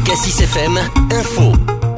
Cassis FM Info.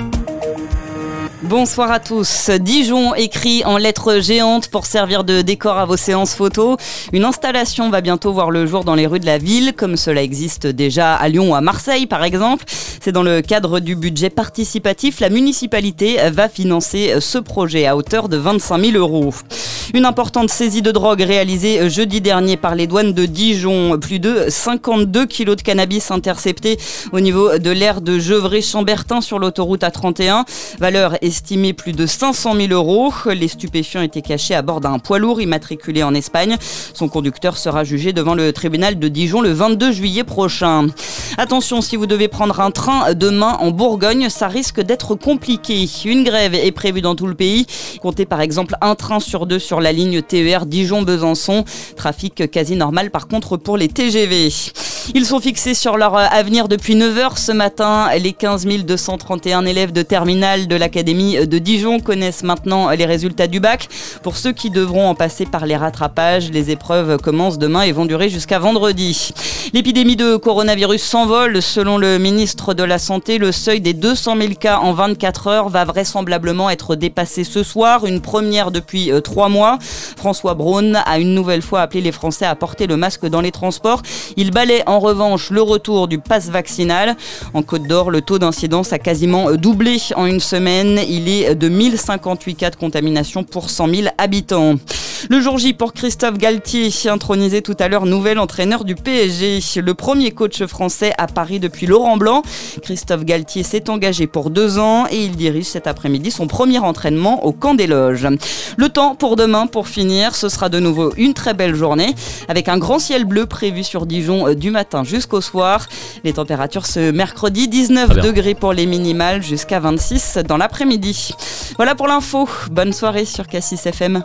Bonsoir à tous. Dijon écrit en lettres géantes pour servir de décor à vos séances photos. Une installation va bientôt voir le jour dans les rues de la ville, comme cela existe déjà à Lyon ou à Marseille par exemple. C'est dans le cadre du budget participatif. La municipalité va financer ce projet à hauteur de 25 000 €. Une importante saisie de drogue réalisée jeudi dernier par les douanes de Dijon. Plus de 52 kilos de cannabis interceptés au niveau de l'aire de Gevrey-Chambertin sur l'autoroute A31. Valeur estimé plus de 500 000 €. Les stupéfiants étaient cachés à bord d'un poids lourd immatriculé en Espagne. Son conducteur sera jugé devant le tribunal de Dijon le 22 juillet prochain. Attention, si vous devez prendre un train demain en Bourgogne, ça risque d'être compliqué. Une grève est prévue dans tout le pays. Comptez par exemple un train sur deux sur la ligne TER Dijon-Besançon. Trafic quasi normal par contre pour les TGV. Ils sont fixés sur leur avenir depuis 9h ce matin. Les 15 231 élèves de terminale de l'Académie de Dijon connaissent maintenant les résultats du bac. Pour ceux qui devront en passer par les rattrapages, les épreuves commencent demain et vont durer jusqu'à vendredi. L'épidémie de coronavirus s'envole. Selon le ministre de la Santé, le seuil des 200 000 cas en 24 heures va vraisemblablement être dépassé ce soir. Une première depuis 3 mois. François Braun a une nouvelle fois appelé les Français à porter le masque dans les transports. Il balaie en revanche le retour du pass vaccinal. En Côte d'Or, le taux d'incidence a quasiment doublé en une semaine. Il est de 1058 cas de contamination pour 100 000 habitants. Le jour J pour Christophe Galtier, intronisé tout à l'heure nouvel entraîneur du PSG. Le premier coach français à Paris depuis Laurent Blanc. Christophe Galtier s'est engagé pour 2 ans et il dirige cet après-midi son premier entraînement au Camp des Loges. Le temps pour demain, pour finir, ce sera de nouveau une très belle journée avec un grand ciel bleu prévu sur Dijon du matin jusqu'au soir. Les températures ce mercredi, 19 degrés pour les minimales jusqu'à 26 dans l'après-midi. Voilà pour l'info. Bonne soirée sur Cassis FM.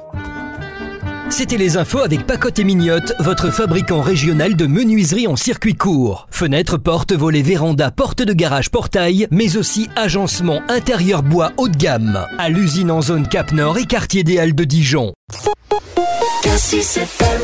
C'était les infos avec Pacotte et Mignotte, votre fabricant régional de menuiserie en circuit court. Fenêtres, portes, volets, vérandas, portes de garage, portail, mais aussi agencement intérieur bois haut de gamme. À l'usine en zone Cap Nord et quartier des Halles de Dijon. Cassis FM.